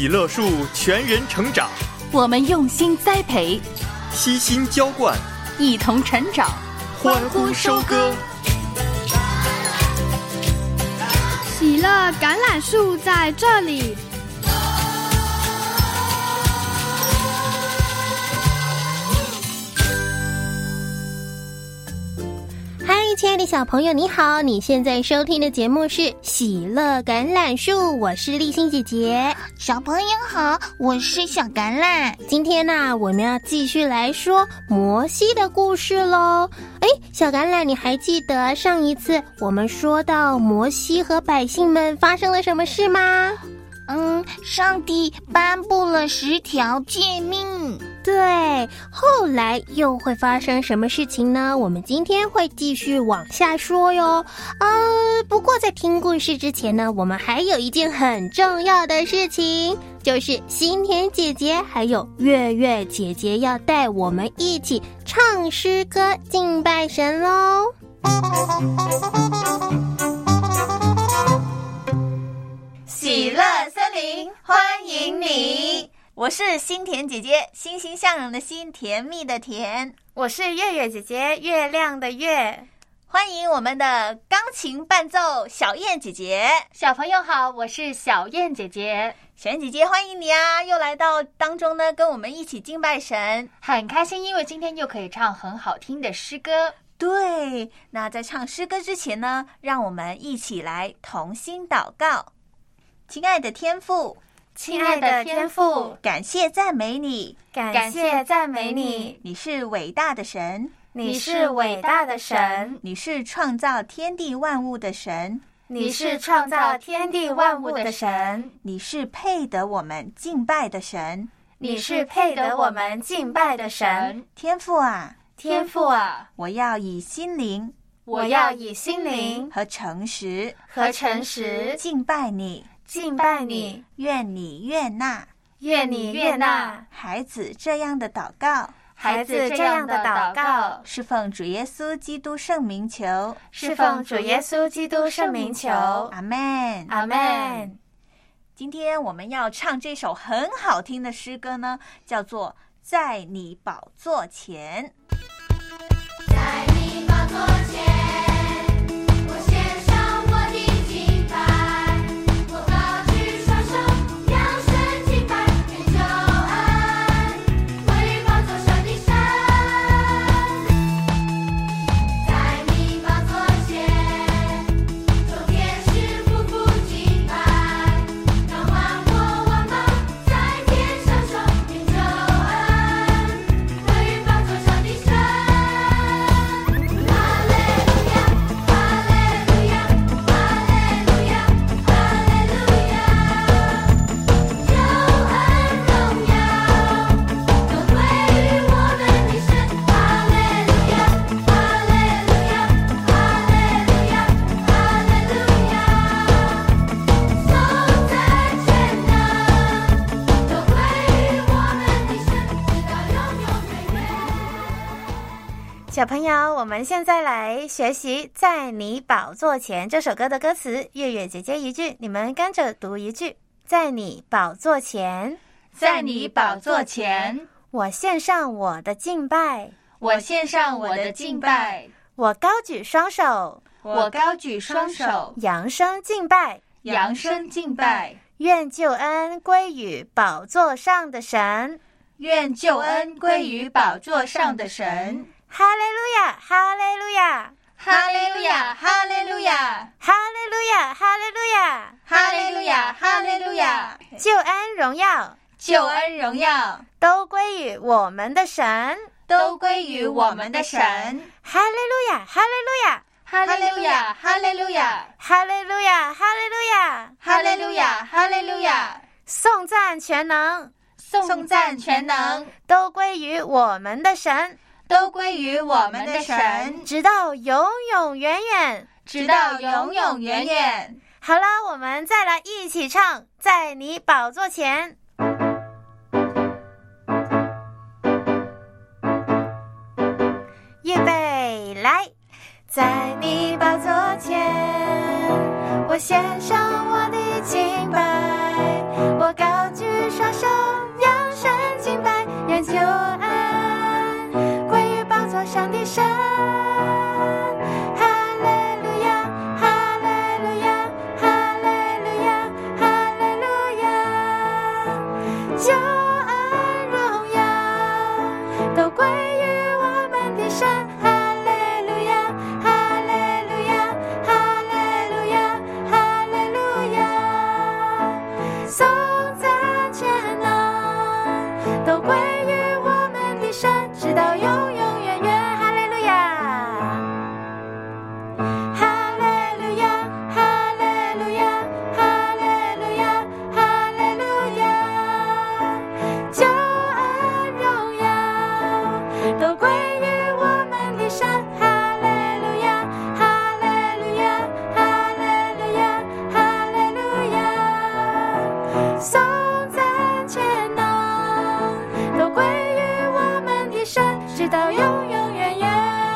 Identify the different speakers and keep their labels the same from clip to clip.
Speaker 1: 喜乐树全人成长，
Speaker 2: 我们用心栽培，
Speaker 1: 悉心浇灌，
Speaker 2: 一同成长，
Speaker 1: 欢呼收割。
Speaker 3: 喜乐橄榄树在这里。
Speaker 4: 亲爱的小朋友你好，你现在收听的节目是喜乐橄榄树，我是立新姐姐。
Speaker 5: 小朋友好，我是小橄榄。
Speaker 4: 今天呢，我们要继续来说摩西的故事咯。小橄榄，你还记得上一次我们说到摩西和百姓们发生了什么事吗？
Speaker 5: 上帝颁布了10条诫命。
Speaker 4: 对，后来又会发生什么事情呢？我们今天会继续往下说哟。不过在听故事之前呢，我们还有一件很重要的事情，就是心甜姐姐还有月月姐姐要带我们一起唱诗歌敬拜神咯。
Speaker 6: 喜乐森林欢迎你，我是心甜姐姐，欣欣向荣的欣，甜蜜的甜。
Speaker 7: 我是月月姐姐，月亮的月。
Speaker 6: 欢迎我们的钢琴伴奏小燕姐姐。
Speaker 7: 小朋友好，我是小燕姐姐。
Speaker 6: 小燕姐姐欢迎你啊，又来到当中呢，跟我们一起敬拜神，
Speaker 7: 很开心，因为今天又可以唱很好听的诗歌。
Speaker 6: 对，那在唱诗歌之前呢，让我们一起来同心祷告。亲爱的天父，
Speaker 7: 亲爱的天父，
Speaker 6: 感谢赞美你，
Speaker 7: 感谢赞美你，
Speaker 6: 你是伟大的神，
Speaker 7: 你是伟大的神，
Speaker 6: 你是创造天地万物的神，
Speaker 7: 你是创造天地万物的神，
Speaker 6: 你是配得我们敬拜的神，
Speaker 7: 你是配得我们敬拜的神。
Speaker 6: 天父啊，
Speaker 7: 天父啊，
Speaker 6: 我要以心灵
Speaker 7: 和
Speaker 6: 诚实
Speaker 7: 敬拜你，
Speaker 6: 愿你悦纳孩子这样的祷告，是奉主耶稣基督圣名求，阿们，
Speaker 7: 阿们。
Speaker 6: 今天我们要唱这首很好听的诗歌呢，叫做在你宝座前。
Speaker 8: 在你宝座前，我献上我的敬拜，我高举双手，扬声敬拜，愿救恩归于宝座上的神。在你宝座前，众天使匍匐敬拜，让万国万邦在天上说，愿救恩归于宝座上的神。
Speaker 7: 小朋友，我们现在来学习《在你宝座前》这首歌的歌词，月月姐姐一句，你们跟着读一句。在你宝座前，
Speaker 2: 在你宝座前，
Speaker 7: 我献上我的敬拜，
Speaker 2: 我献上我的敬拜，
Speaker 7: 我高举双手，
Speaker 2: 我高举双手，
Speaker 7: 扬声敬拜，
Speaker 2: 扬声敬拜，
Speaker 7: 愿救恩归于宝座上的神，
Speaker 2: 愿救恩归于宝座上的神。
Speaker 7: 哈利路亚，哈利路亚，
Speaker 2: 哈利路亚，哈利路亚，
Speaker 7: 哈利路亚，哈利路亚，
Speaker 2: 哈利路亚，哈利路亚。
Speaker 7: 救恩荣耀，
Speaker 2: 救恩荣耀
Speaker 7: 都归于我们的神，
Speaker 2: 都归于我们的神。
Speaker 7: 哈利路亚，哈利路亚，
Speaker 2: 哈利路亚，哈利路亚，
Speaker 7: 哈利路亚，哈利路亚，
Speaker 2: 哈利路亚，哈利路亚。
Speaker 7: 颂赞全能，
Speaker 2: 颂赞全能
Speaker 7: 都归于我们的神，
Speaker 6: 都归于我们的神，
Speaker 7: 直到永永远远，
Speaker 6: 直到永永远远。
Speaker 7: 好了，我们再来一起唱，在你宝座前。预备，来！在你宝座前，我献上我的敬拜，我高举救恩归于宝座上的神。哈利路亚，哈利路亚，哈利路亚，哈利路亚，救恩荣耀都归于我们的神。哈利路亚，哈利路亚，哈利路亚，哈利路亚，颂赞全能都归于我们的神，直到永永远远。哈利路亚，哈利路亚，哈利路亚，哈利路亚，哈利路亚，救恩荣耀都归于我们的神。哈利路亚，哈利路亚，哈利路亚，哈利路亚，颂赞全能都归于我们的神，直到永永远远。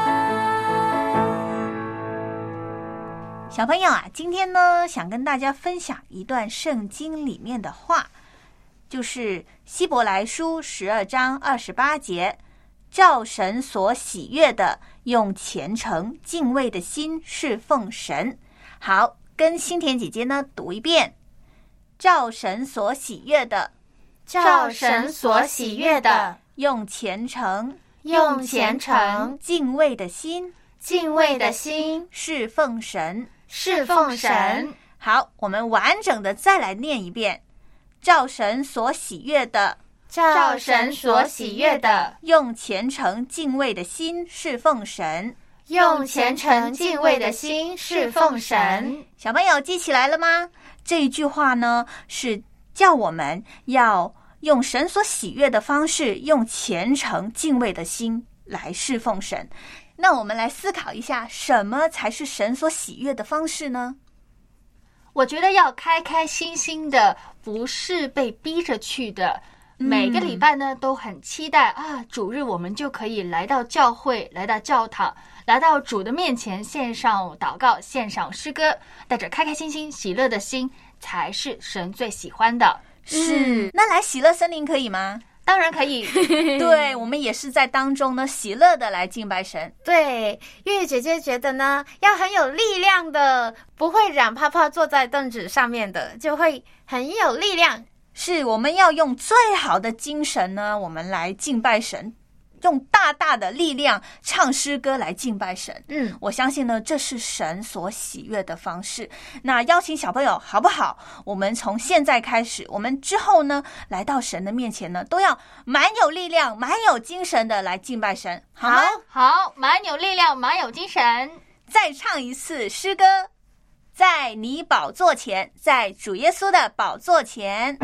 Speaker 6: 小朋友啊，今天呢，想跟大家分享一段圣经里面的话，就是希伯来书12章28节，照神所喜悦的，用虔诚敬畏的心侍奉神。好，跟心田姐姐呢读一遍，照神所喜悦的，
Speaker 7: 照神所喜悦的，
Speaker 6: 用虔诚
Speaker 7: 用虔诚
Speaker 6: 敬畏的心
Speaker 7: 敬畏的心
Speaker 6: 侍奉神。
Speaker 7: 侍奉神。
Speaker 6: 好，我们完整的再来念一遍，照神所喜悦的，
Speaker 7: 照神所喜悦的，
Speaker 6: 用虔诚敬畏的心侍奉神。
Speaker 7: 用虔诚敬畏的心侍奉神。
Speaker 6: 小朋友记起来了吗？这一句话呢，是叫我们要用神所喜悦的方式，用虔诚敬畏的心来侍奉神。那我们来思考一下，什么才是神所喜悦的方式呢？
Speaker 2: 我觉得要开开心心的，不是被逼着去的。每个礼拜呢，都很期待啊，主日我们就可以来到教会，来到教堂，来到主的面前，献上祷告，献上诗歌，带着开开心心喜乐的心，才是神最喜欢的。
Speaker 6: 是，那来喜乐森林可以吗？
Speaker 2: 当然可以。
Speaker 6: 对，我们也是在当中呢，喜乐的来敬拜神。
Speaker 7: 对，月月姐姐觉得呢，要很有力量的，不会软趴趴坐在凳子上面的，就会很有力量。
Speaker 6: 是，我们要用最好的精神呢，我们来敬拜神，用大大的力量唱诗歌来敬拜神。我相信呢，这是神所喜悦的方式。那邀请小朋友好不好？我们从现在开始，我们之后呢，来到神的面前呢，都要蛮有力量、蛮有精神的来敬拜神，好吗？
Speaker 2: 好，蛮有力量，蛮有精神。
Speaker 6: 再唱一次诗歌，在你宝座前，在主耶稣的宝座前。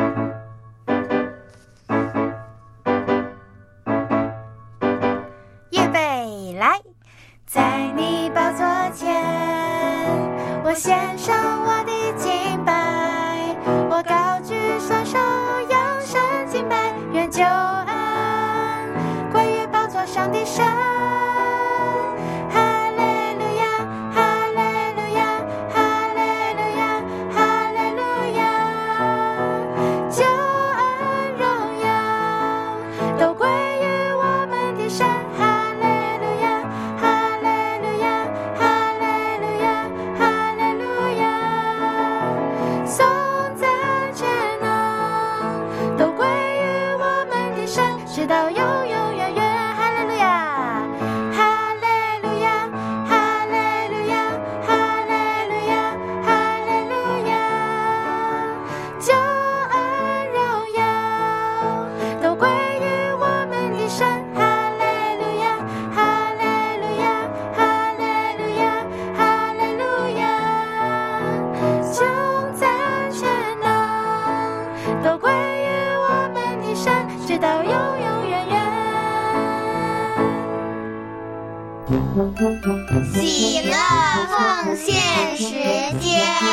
Speaker 7: 预备来，在你宝座前，我献上我的敬拜，我高举双手扬声敬拜，愿救恩归于宝座上的神。哈利路亚，哈利路亚，哈利路亚，哈利路亚，救恩荣耀都归于我们的神。直到永永远远。哈利路亚，哈利路亚，哈利路亚，哈利路亚，哈利路亚，救恩荣耀都归于我们的神。哈利路亚，哈利路亚，哈利路亚，哈利路亚，颂赞全能都归于我们的神，直到永永远远。
Speaker 5: 喜乐奉献时间。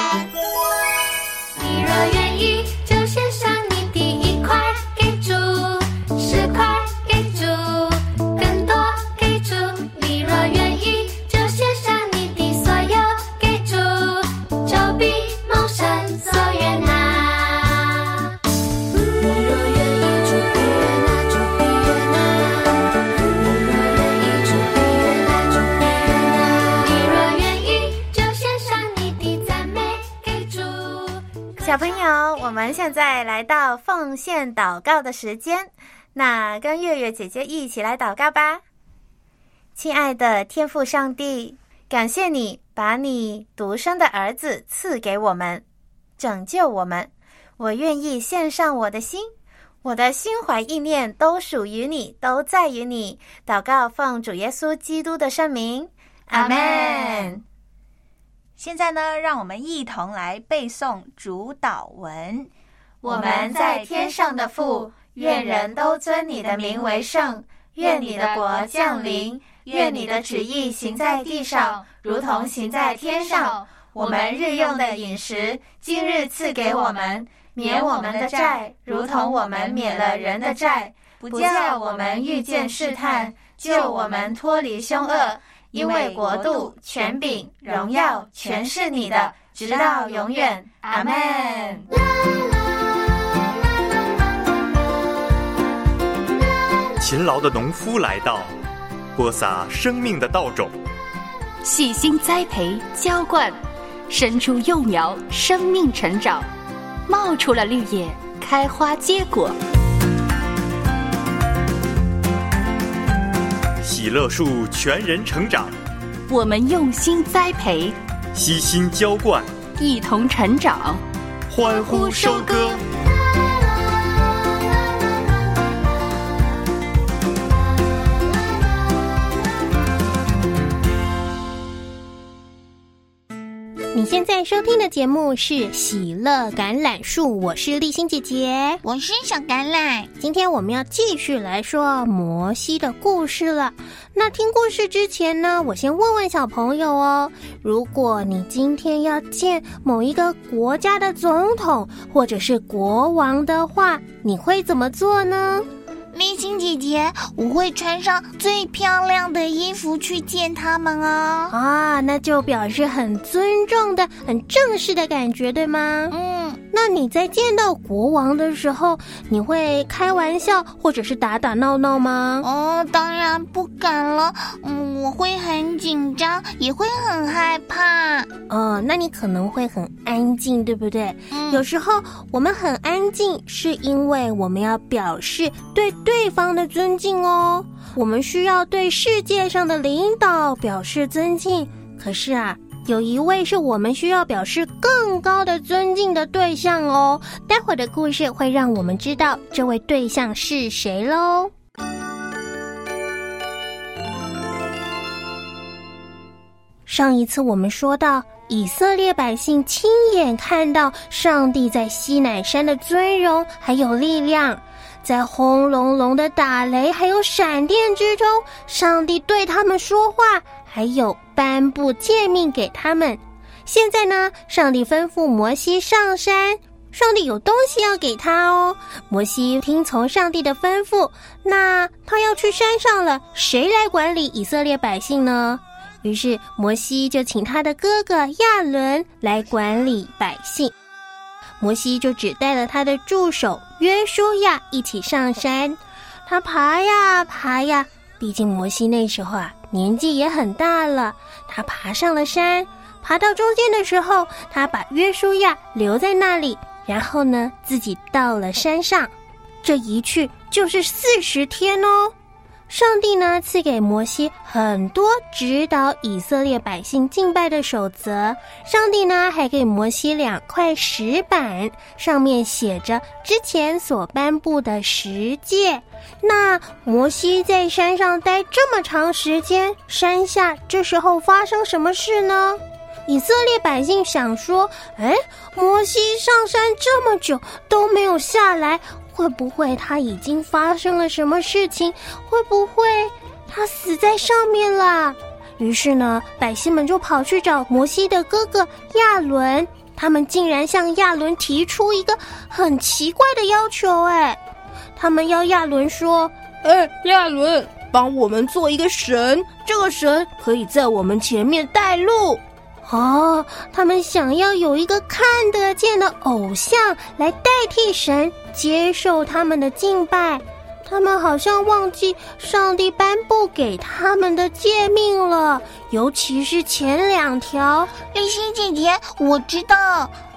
Speaker 8: 你若愿意，就献上你第1块给主，10块给主，更多给主。你若愿意，就献上你的所有给主，就必蒙神所悦纳。你若愿意，主必悦纳，主必悦纳。
Speaker 7: 小朋友，我们现在来到奉献祷告的时间，那跟月月姐姐一起来祷告吧。亲爱的天父上帝，感谢你把你独生的儿子赐给我们，拯救我们。我愿意献上我的心，我的心怀意念都属于你，都在于你。祷告奉主耶稣基督的圣名，阿们。
Speaker 6: 现在呢，让我们一同来背诵主祷文。
Speaker 7: 我们在天上的父，愿人都尊你的名为圣，愿你的国降临，愿你的旨意行在地上，如同行在天上。我们日用的饮食，今日赐给我们，免我们的债，如同我们免了人的债，不叫我们遇见试探，救我们脱离凶恶。因为国度、权柄、荣耀，全是你的，直到永远。阿们。
Speaker 1: 勤劳的农夫来到，播撒生命的稻种，
Speaker 2: 细心栽培浇灌，生出幼苗，生命成长，冒出了绿叶，开花结果。
Speaker 1: 喜乐树全人成长，
Speaker 2: 我们用心栽培，
Speaker 1: 悉心浇灌，
Speaker 2: 一同成长，
Speaker 1: 欢呼收割。
Speaker 4: 你现在收听的节目是喜乐橄榄树，我是丽欣姐姐，
Speaker 5: 我是小橄榄。
Speaker 4: 今天我们要继续来说摩西的故事了。那听故事之前呢，我先问问小朋友哦，如果你今天要见某一个国家的总统或者是国王的话，你会怎么做呢？
Speaker 5: 丽欣姐姐，我会穿上最漂亮的衣服去见他们哦。
Speaker 4: 啊，那就表示很尊重的、很正式的感觉，对吗？那你在见到国王的时候，你会开玩笑或者是打打闹闹吗？
Speaker 5: 哦，当然不敢了。我会很紧张，也会很害怕。
Speaker 4: 那你可能会很安静，对不对？有时候我们很安静，是因为我们要表示对对方的尊敬哦。我们需要对世界上的领导表示尊敬，可是啊，有一位是我们需要表示更高的尊敬的对象哦。待会儿的故事会让我们知道这位对象是谁咯。上一次我们说到，以色列百姓亲眼看到上帝在西乃山的尊荣还有力量，在轰隆隆的打雷还有闪电之中，上帝对他们说话，还有颁布诫命给他们。现在呢，上帝吩咐摩西上山，上帝有东西要给他哦。摩西听从上帝的吩咐，那他要去山上了，谁来管理以色列百姓呢？于是摩西就请他的哥哥亚伦来管理百姓。摩西就只带了他的助手约书亚一起上山。他爬呀爬呀，毕竟摩西那时候啊年纪也很大了。他爬上了山，爬到中间的时候，他把约书亚留在那里，然后呢自己到了山上。这一去就是40天哦。上帝呢赐给摩西很多指导以色列百姓敬拜的守则。上帝呢还给摩西2块石板，上面写着之前所颁布的10诫。那摩西在山上待这么长时间，山下这时候发生什么事呢？以色列百姓想说，摩西上山这么久都没有下来，会不会他已经发生了什么事情？会不会他死在上面了？于是呢，百姓们就跑去找摩西的哥哥亚伦，他们竟然向亚伦提出一个很奇怪的要求。他们要亚伦说，亚伦，帮我们做一个神，这个神可以在我们前面带路。他们想要有一个看得见的偶像来代替神，接受他们的敬拜。他们好像忘记上帝颁布给他们的诫命了，尤其是前2条。
Speaker 5: 丽欣姐姐，我知道，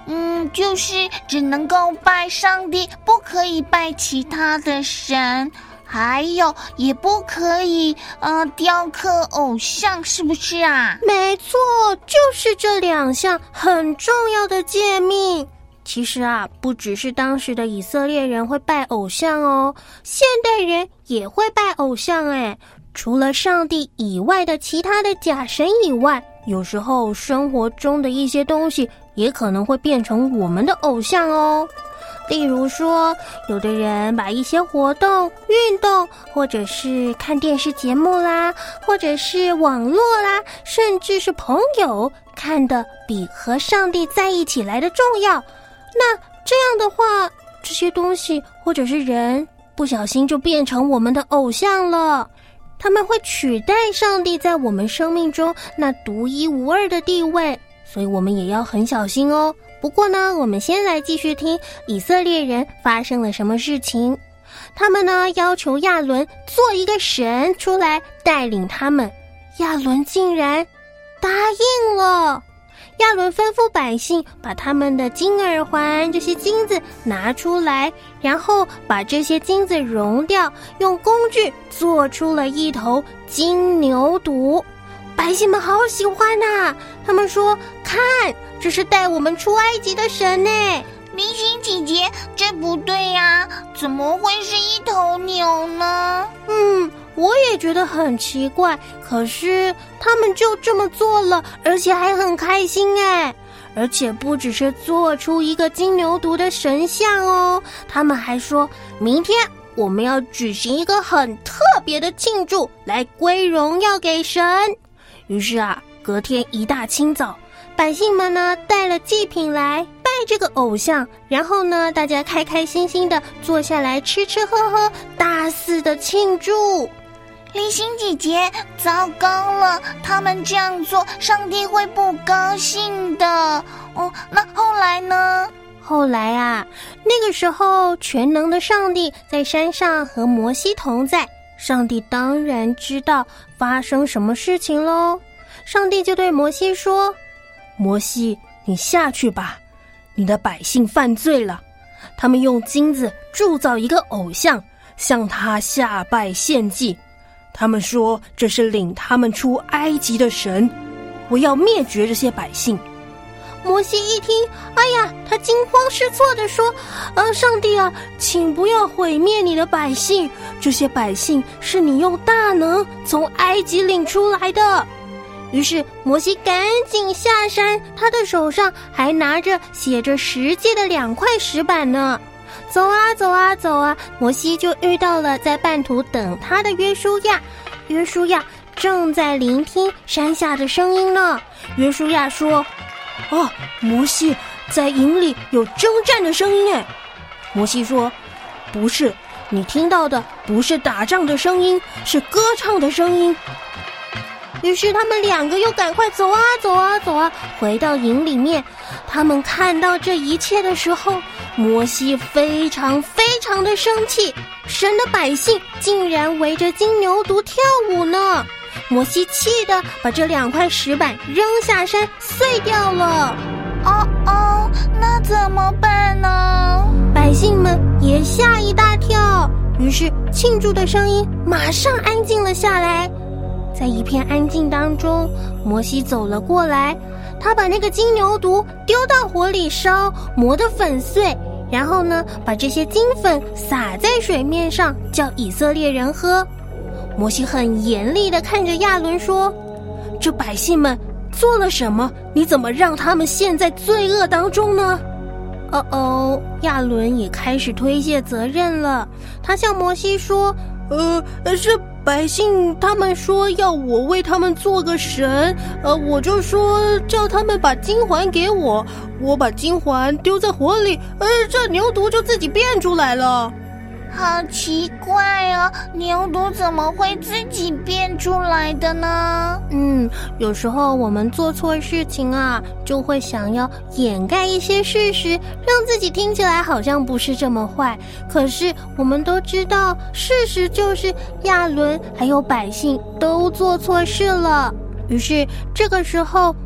Speaker 5: 就是只能够拜上帝，不可以拜其他的神，还有也不可以雕刻偶像，是不是啊？
Speaker 4: 没错，就是这2项很重要的诫命。其实啊，不只是当时的以色列人会拜偶像哦，现代人也会拜偶像诶。除了上帝以外的其他的假神以外，有时候生活中的一些东西也可能会变成我们的偶像哦。例如说，有的人把一些活动、运动，或者是看电视节目啦，或者是网络啦，甚至是朋友，看得比和上帝在一起来的重要。那这样的话，这些东西或者是人，不小心就变成我们的偶像了。他们会取代上帝在我们生命中那独一无二的地位，所以我们也要很小心哦。不过呢，我们先来继续听以色列人发生了什么事情。他们呢要求亚伦做一个神出来带领他们，亚伦竟然答应了。亚伦吩咐百姓把他们的金耳环这些金子拿出来，然后把这些金子熔掉，用工具做出了一头金牛犊。百姓们好喜欢啊，他们说，看，这是带我们出埃及的神呢。
Speaker 5: 明星姐姐，这不对呀，怎么会是一头牛呢？
Speaker 4: 我也觉得很奇怪，可是他们就这么做了，而且还很开心哎！而且不只是做出一个金牛犊的神像哦，他们还说明天我们要举行一个很特别的庆祝，来归荣耀给神。于是啊，隔天一大清早，百姓们呢带了祭品来拜这个偶像，然后呢大家开开心心的坐下来吃吃喝喝，大肆的庆祝。
Speaker 5: 丽欣姐姐，糟糕了，他们这样做，上帝会不高兴的。那后来呢？
Speaker 4: 后来啊，那个时候全能的上帝在山上和摩西同在，上帝当然知道发生什么事情咯。上帝就对摩西说，摩西，你下去吧，你的百姓犯罪了，他们用金子铸造一个偶像，向他下拜献祭，他们说这是领他们出埃及的神，我要灭绝这些百姓。摩西一听，哎呀，他惊慌失措地说，上帝啊，请不要毁灭你的百姓，这些百姓是你用大能从埃及领出来的。于是摩西赶紧下山，他的手上还拿着写着十诫的2块石板呢。走啊走啊走啊，摩西就遇到了在半途等他的约书亚。约书亚正在聆听山下的声音呢。约书亚说，摩西，在营里有征战的声音哎。摩西说，不是，你听到的不是打仗的声音，是歌唱的声音。于是他们2个又赶快走啊走啊走啊，回到营里面。他们看到这一切的时候，摩西非常非常的生气，神的百姓竟然围着金牛犊跳舞呢。摩西气得把这2块石板扔下山，碎掉了。
Speaker 5: 那怎么办呢？
Speaker 4: 百姓们也吓一大跳，于是庆祝的声音马上安静了下来。在一片安静当中，摩西走了过来，他把那个金牛犊丢到火里烧，磨得粉碎，然后呢，把这些金粉撒在水面上，叫以色列人喝。摩西很严厉地看着亚伦说，这百姓们做了什么？你怎么让他们陷在罪恶当中呢？亚伦也开始推卸责任了。他向摩西说，是百姓他们说要我为他们做个神，我就说叫他们把金环给我，我把金环丢在火里，这牛犊就自己变出来了。
Speaker 5: 好奇怪哦，牛犊怎么会自己变出来的呢？
Speaker 4: 有时候我们做错事情啊，就会想要掩盖一些事实，让自己听起来好像不是这么坏。可是我们都知道，事实就是亚伦还有百姓都做错事了。于是这个时候，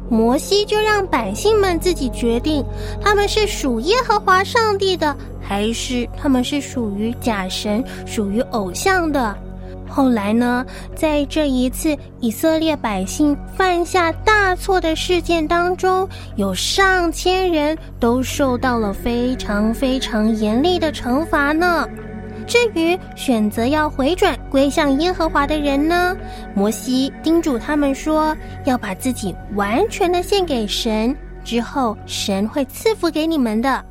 Speaker 4: 摩西就让百姓们自己决定，他们是属耶和华上帝的，还是他们是属于假神、属于偶像的。后来呢，在这一次以色列百姓犯下大错的事件当中，有上千人都受到了非常非常严厉的惩罚呢。至于选择要回转归向耶和华的人呢，摩西叮嘱他们说，要把自己完全的献给神，之后神会赐福给你们的。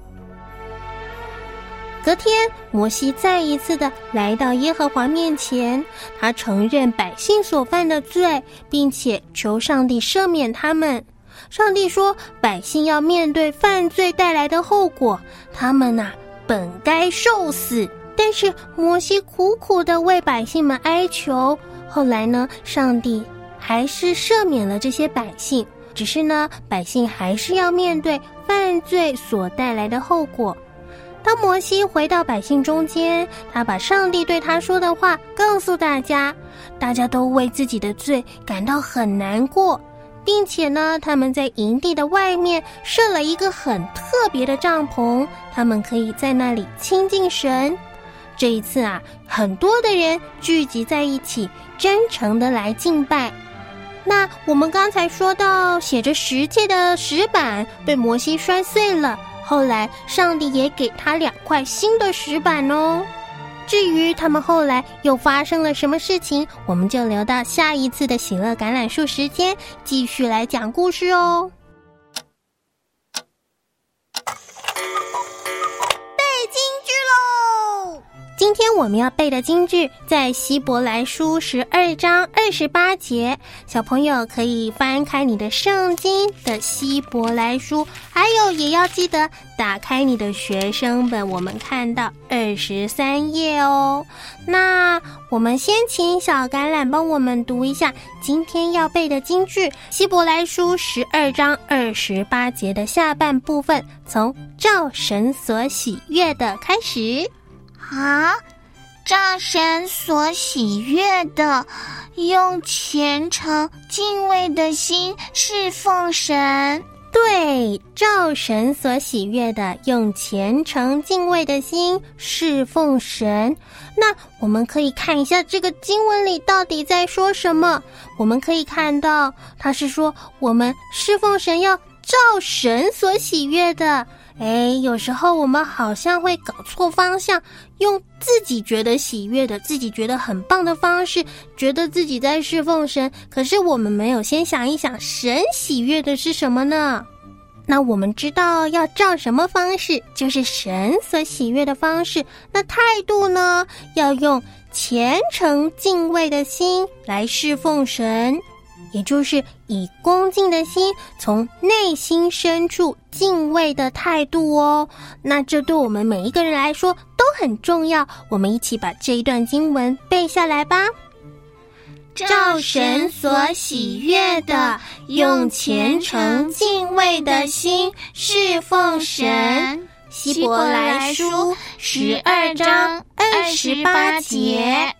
Speaker 4: 隔天，摩西再一次的来到耶和华面前，他承认百姓所犯的罪，并且求上帝赦免他们。上帝说，百姓要面对犯罪带来的后果，他们本该受死。但是摩西苦苦地为百姓们哀求，后来呢，上帝还是赦免了这些百姓，只是呢，百姓还是要面对犯罪所带来的后果。当摩西回到百姓中间，他把上帝对他说的话告诉大家，大家都为自己的罪感到很难过，并且呢，他们在营地的外面设了一个很特别的帐篷，他们可以在那里亲近神。这一次很多的人聚集在一起，真诚的来敬拜。那我们刚才说到写着十诫的石板被摩西摔碎了，后来上帝也给他2块新的石板哦。至于他们后来又发生了什么事情，我们就留到下一次的喜乐橄榄树时间继续来讲故事哦。今天我们要背的经句在希伯来书12章28节，小朋友可以翻开你的圣经的希伯来书，还有也要记得打开你的学生本，我们看到23页哦。那我们先请小橄榄帮我们读一下今天要背的经句，希伯来书12章28节的下半部分，从照神所喜悦的开始。
Speaker 5: 照神所喜悦的，用虔诚敬畏的心侍奉神。
Speaker 4: 对，照神所喜悦的，用虔诚敬畏的心侍奉神。那我们可以看一下这个经文里到底在说什么。我们可以看到，他是说我们侍奉神要照神所喜悦的。有时候我们好像会搞错方向，用自己觉得喜悦的、自己觉得很棒的方式，觉得自己在侍奉神，可是我们没有先想一想神喜悦的是什么呢？那我们知道要照什么方式，就是神所喜悦的方式。那态度呢，要用虔诚敬畏的心来侍奉神，也就是以恭敬的心，从内心深处敬畏的态度哦。那这对我们每一个人来说都很重要，我们一起把这一段经文背下来吧。
Speaker 5: 照神所喜悦的，用虔诚敬畏的心侍奉神。希伯来书12章28节。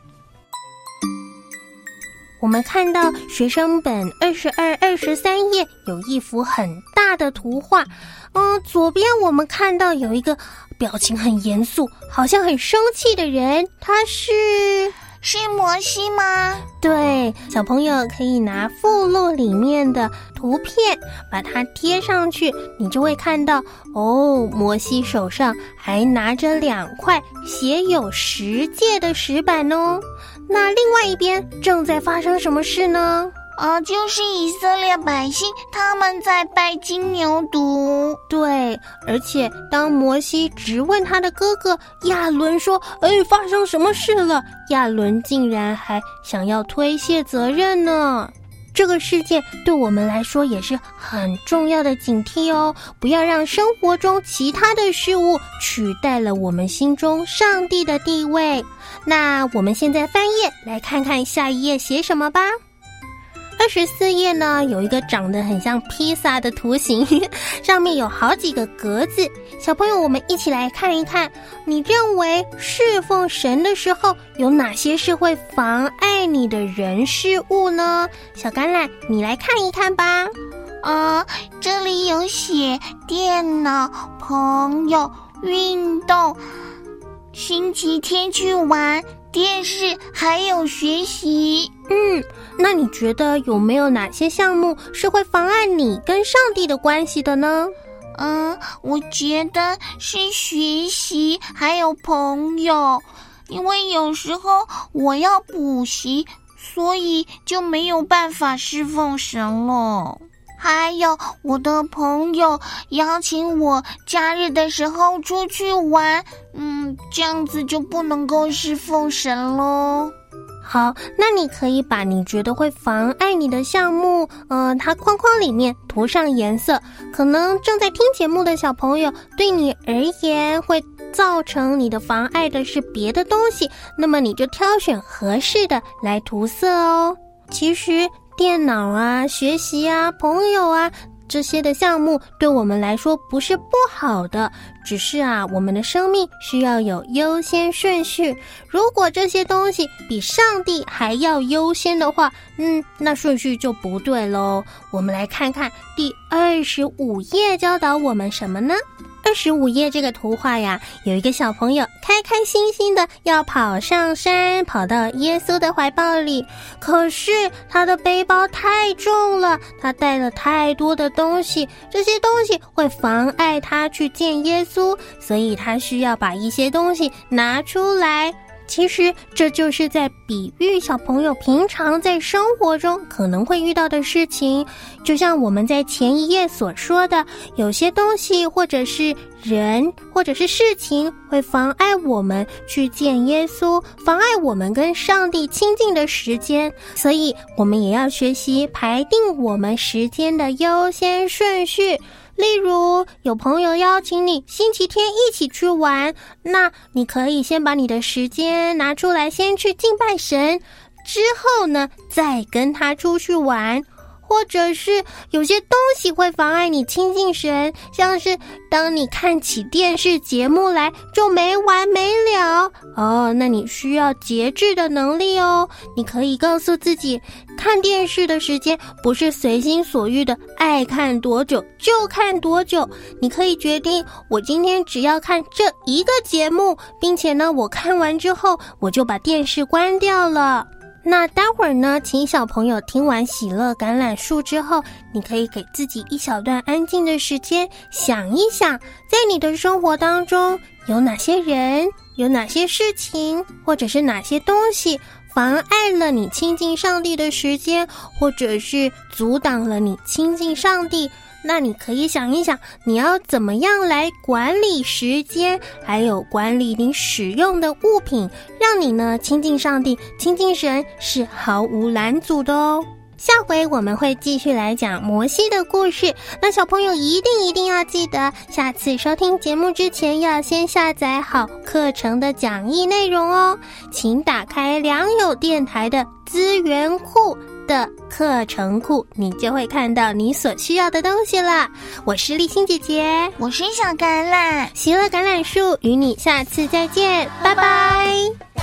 Speaker 4: 我们看到学生本22、23页有一幅很大的图画，左边我们看到有一个表情很严肃，好像很生气的人，他
Speaker 5: 是摩西吗？
Speaker 4: 对，小朋友可以拿附录里面的图片把它贴上去，你就会看到摩西手上还拿着2块写有10诫的石板哦。那另外一边正在发生什么事呢？
Speaker 5: 就是以色列百姓他们在拜金牛犊。
Speaker 4: 对，而且当摩西质问他的哥哥亚伦说发生什么事了，亚伦竟然还想要推卸责任呢。这个事件对我们来说也是很重要的警惕哦，不要让生活中其他的事物取代了我们心中上帝的地位。那我们现在翻页来看看下一页写什么吧。24页呢，有一个长得很像披萨的图形，上面有好几个格子。小朋友，我们一起来看一看，你认为侍奉神的时候有哪些是会妨碍你的人事物呢？小橄榄，你来看一看吧。
Speaker 5: 这里有写电脑、朋友、运动，星期天去玩，电视，还有学习。
Speaker 4: 那你觉得有没有哪些项目是会妨碍你跟上帝的关系的呢？
Speaker 5: 我觉得是学习还有朋友，因为有时候我要补习，所以就没有办法侍奉神了。还有我的朋友邀请我假日的时候出去玩，这样子就不能够侍奉神咯。
Speaker 4: 好，那你可以把你觉得会妨碍你的项目，它框框里面涂上颜色。可能正在听节目的小朋友，对你而言会造成你的妨碍的是别的东西，那么你就挑选合适的来涂色哦。其实电脑啊、学习啊、朋友啊，这些的项目对我们来说不是不好的，只是我们的生命需要有优先顺序。如果这些东西比上帝还要优先的话，那顺序就不对咯。我们来看看第25页教导我们什么呢？25页这个图画呀，有一个小朋友开开心心的要跑上山，跑到耶稣的怀抱里。可是他的背包太重了，他带了太多的东西，这些东西会妨碍他去见耶稣，所以他需要把一些东西拿出来。其实这就是在比喻小朋友平常在生活中可能会遇到的事情，就像我们在前一页所说的，有些东西或者是人或者是事情会妨碍我们去见耶稣，妨碍我们跟上帝亲近的时间，所以我们也要学习排定我们时间的优先顺序。例如有朋友邀请你星期天一起去玩，那你可以先把你的时间拿出来，先去敬拜神，之后呢再跟他出去玩。或者是有些东西会妨碍你亲近神，像是当你看起电视节目来就没完没了那你需要节制的能力哦。你可以告诉自己，看电视的时间不是随心所欲的爱看多久就看多久，你可以决定我今天只要看这一个节目，并且呢我看完之后我就把电视关掉了。那待会儿呢，请小朋友听完喜乐橄榄树之后，你可以给自己一小段安静的时间，想一想，在你的生活当中有哪些人，有哪些事情，或者是哪些东西妨碍了你亲近上帝的时间，或者是阻挡了你亲近上帝。那你可以想一想，你要怎么样来管理时间，还有管理你使用的物品，让你呢亲近上帝、亲近神是毫无拦阻的哦。下回我们会继续来讲摩西的故事，那小朋友一定要记得，下次收听节目之前要先下载好课程的讲义内容哦。请打开良友电台的资源库的课程库，你就会看到你所需要的东西了。我是立欣姐姐，
Speaker 5: 我是小橄榄，
Speaker 4: 喜乐橄榄树，与你下次再见，拜拜。